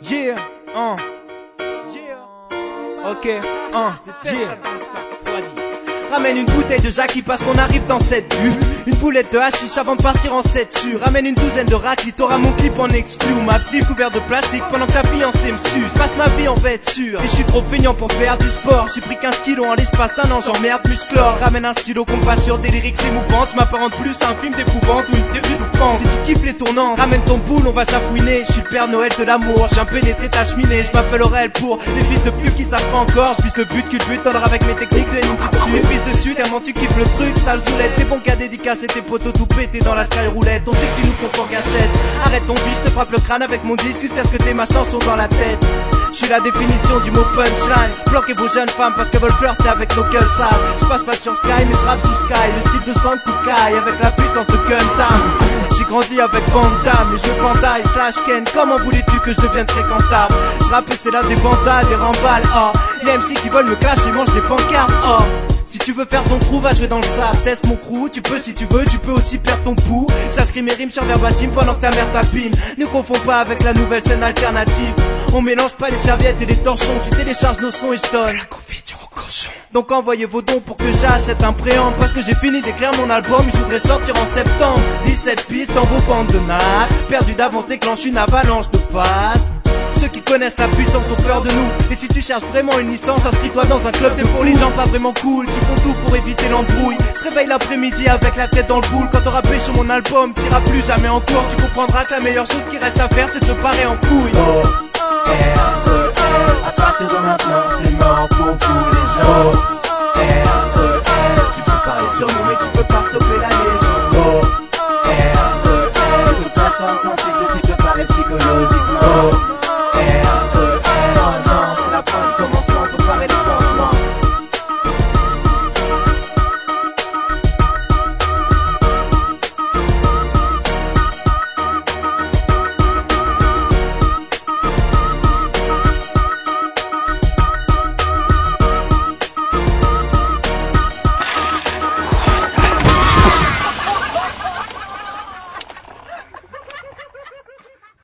Yeah, ok, yeah. Ramène une bouteille de Jackie parce qu'on arrive dans cette butte. Une boulette de hashish avant de partir en 7 sur. Ramène une douzaine de raclis, t'auras mon clip en exclu. Ma clip couvert de plastique pendant que ta fiancée me suce. Passe ma vie en vêture et je suis trop feignant pour faire du sport. J'ai pris 15 kilos en l'espace d'un an, j'emmerde musclore. Ramène un stylo compas sur des lyrics émouvantes. M'apparente plus à un film d'épouvante ou une début d'offense. Si tu kiffes les tournants, ramène ton boule, on va s'affouiner. Je suis le Père Noël de l'amour, j'ai pénétré ta cheminée. Je m'appelle Aurel pour les fils de pute qui savent pas encore. Je vise le but que tu étonneras avec mes techniques de ninjutsu. Les fils dessus, tellement tu kiffes le truc, sale zoulette. Tes bons cas dédicacés, tes potos tout pétés dans la sky roulette. On sait que tu nous confonds gâchette. Arrête ton biche, te frappe le crâne avec mon disque jusqu'à ce que tes machins sont dans la tête. Je suis la définition du mot punchline. Bloquez vos jeunes femmes parce qu'elles veulent flirter avec nos gueules sales. Je passe pas sur Sky mais je rappe sous Sky. Le style de Sang Kukai avec la puissance de Gundam. J'ai grandi avec Van Damme, les jeux Bandai slash Ken. Comment voulais-tu que je devienne fréquentable? Je rappe et c'est là des bandas, des remballes, oh. Les MC qui veulent me clasher mangent des pancartes, oh. Si tu veux faire ton trou, va jouer dans le sable. Teste mon crew, tu peux si tu veux, tu peux aussi perdre ton pouls. Ça scrime mes rimes sur verbatim pendant que ta mère tapine. Ne confonds pas avec la nouvelle scène alternative. On mélange pas les serviettes et les torchons. Tu télécharges nos sons et je donne la confiture au cochon. Donc envoyez vos dons pour que j'achète un préamble. Parce que j'ai fini d'écrire mon album et je voudrais sortir en septembre. 17 pistes dans vos bandes de nas. Perdu d'avance déclenche une avalanche de passes. Ceux qui connaissent la puissance ont peur de nous. Et si tu cherches vraiment une licence, inscris-toi dans un club. C'est pour les gens pas vraiment cool, qui font tout pour éviter l'embrouille. Se réveille l'après-midi avec la tête dans le boule. Quand t'auras pêché mon album, t'iras plus jamais en cours. Tu comprendras que la meilleure chose qui reste à faire, c'est de se parer en couille. À partir de maintenant, c'est mort pour tous les gens. Tu peux parler sur nous, mais tu peux pas stopper la légende.